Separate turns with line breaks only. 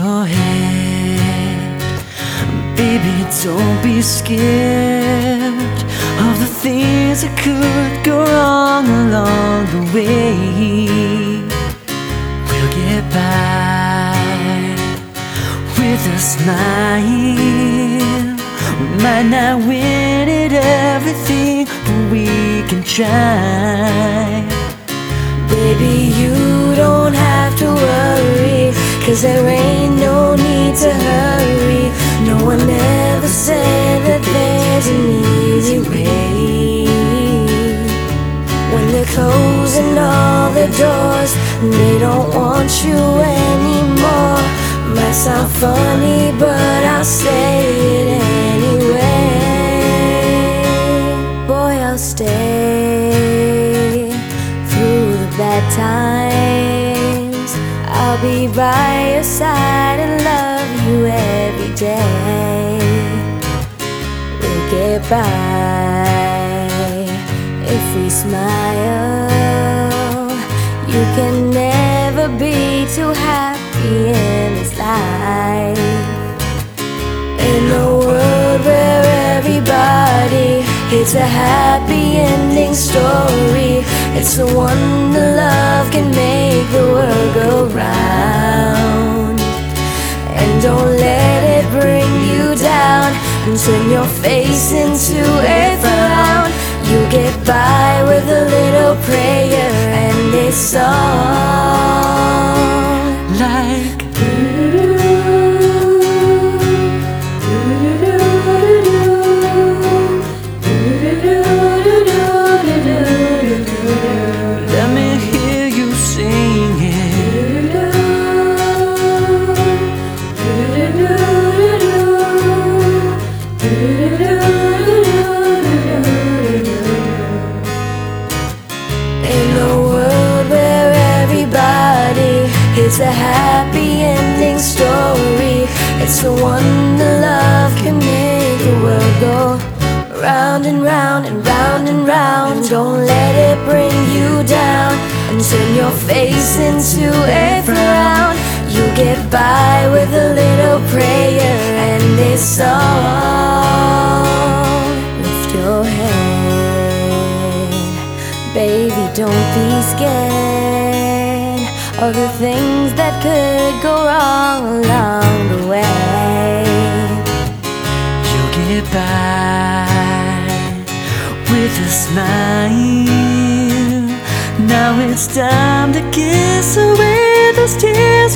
your head. Baby, don't be scared of the things that could go wrong along the way. We'll get by with a smile. We might not win at everything, but we can try.
Baby, you don't have to worry, 'cause there ain't no need to hurry. No one ever said that there's an easy way. When they're closing all the doors and they don't want you anymore. Might sound funny, but I'll say it anyway. Boy, I'll stay through the bad times. I'll be by your side and love you every day. We'll get by if we smile. You can never be too happy in this life. In a world where everybody hates a happy ending story, it's the one that love can make the world go round. And don't let it bring you down and turn your face into a frown. You get by with a little prayer and a song
like let me hear you sing it.
In a world where everybody hates a happy ending story, it's the one that love can make the world go round and round and round and round. Don't let it bring you down and turn your face into a frown. You get by with a little prayer and a song. Lift your head, baby, don't be scared of the things that could go wrong along the way.
You'll get by with a smile. Now it's time to kiss away those tears